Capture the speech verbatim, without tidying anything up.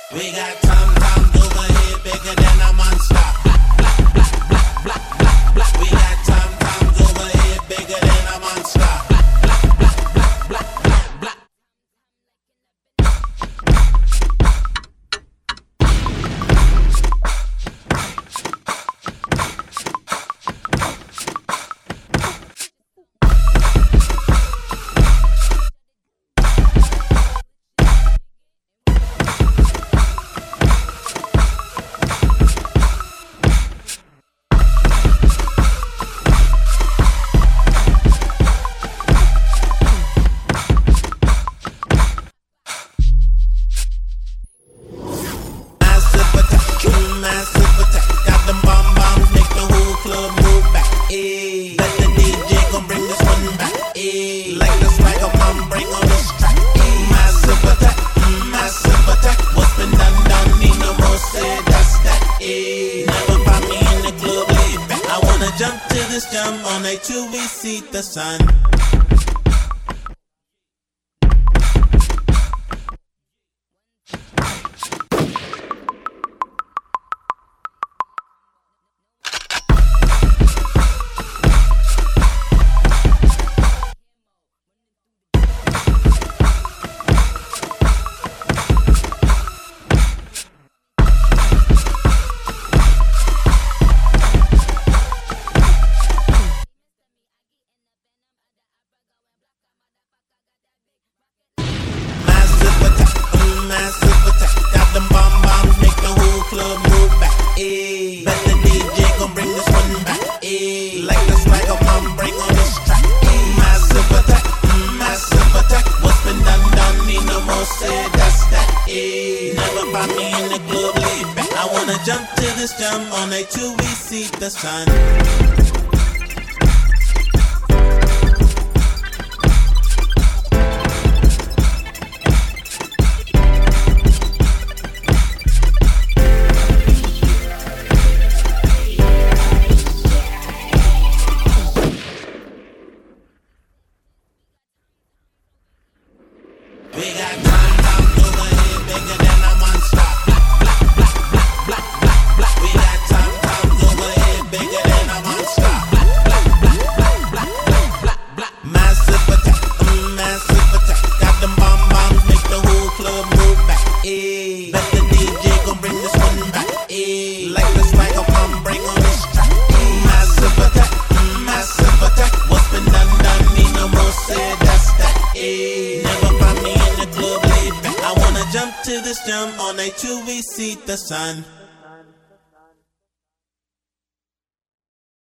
We got tom toms over here bigger than a monster. Black, black, black, black, black, black. We got tom toms over here bigger than a monster. Black, black, black, black, black, black. Jump to this jump on a two we see the sun. Jump to this jump on a two we see the sun. We got tom toms over here bigger than a monster. Jump to this jump on a two we see the sun.